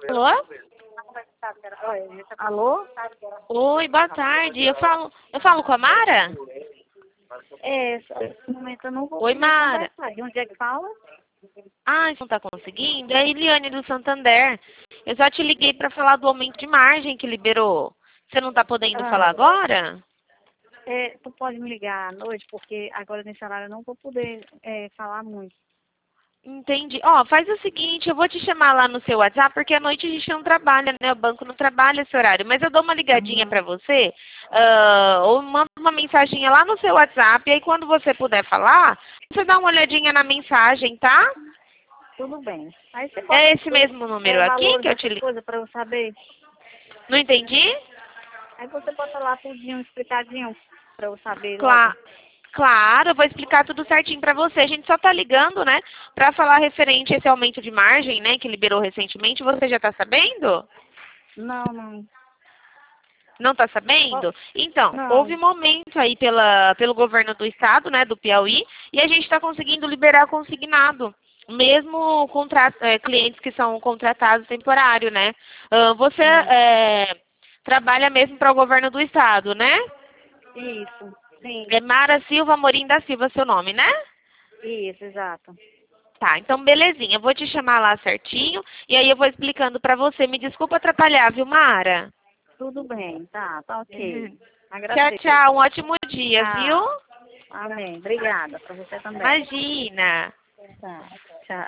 Alô? Alô? Oi, boa tarde. Eu falo com a Mara? No momento eu não vou Oi, poder Mara. conversar. De onde é que fala? Ah, você não tá conseguindo? É a Eliane do Santander. Eu só te liguei pra falar do aumento de margem que liberou. Você não tá podendo falar agora? Tu pode me ligar à noite, porque agora nesse horário eu não vou poder falar muito. Entendi. Ó, faz o seguinte, eu vou te chamar lá no seu WhatsApp, porque à noite a gente não trabalha, né? O banco não trabalha esse horário. Mas eu dou uma ligadinha pra você, ou mando uma mensaginha lá no seu WhatsApp, e aí quando você puder falar, você dá uma olhadinha na mensagem, tá? Tudo bem. Aí você pode É esse mesmo número aqui valores que eu te dessas li... coisas para eu saber. Não entendi? Aí você bota lá tudinho explicadinho para eu saber logo. Cla- Claro, eu vou explicar tudo certinho pra você. A gente só tá ligando, né, pra falar referente a esse aumento de margem, né, que liberou recentemente. Você já tá sabendo? Não. Não tá sabendo? Então, houve Não. um aumento aí pelo governo do estado, né, do Piauí, e a gente está conseguindo liberar consignado. Mesmo clientes que são contratados temporário, né? Você trabalha mesmo para o governo do estado, né? Isso. Sim. É Mara Silva Amorim da Silva, seu nome, né? Isso, exato. Tá, então belezinha. Eu vou te chamar lá certinho e aí eu vou explicando para você. Me desculpa atrapalhar, viu, Mara? Tudo bem. Tá ok. Tchau, Agradeço. tchau. Um ótimo dia, viu? Tchau. Amém. Obrigada. Para você também. Imagina. Tá.